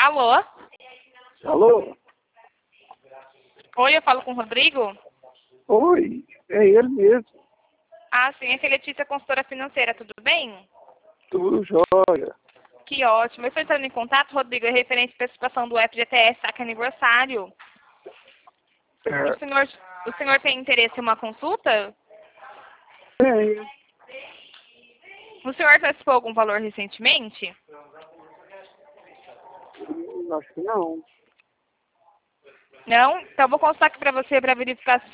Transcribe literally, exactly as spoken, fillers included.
Alô? Alô? Oi, eu falo com o Rodrigo? Oi, é ele mesmo. Ah, sim, aqui é Letícia, consultora financeira, tudo bem? Tudo jóia. Que ótimo. Eu estou entrando em contato, Rodrigo, é referente à participação do F G T S saque aniversário. É, O senhor, o senhor tem interesse em uma consulta? tenho. O senhor participou algum valor recentemente? Hum, Acho que não. Não? Então, eu vou consultar aqui para você para verificar se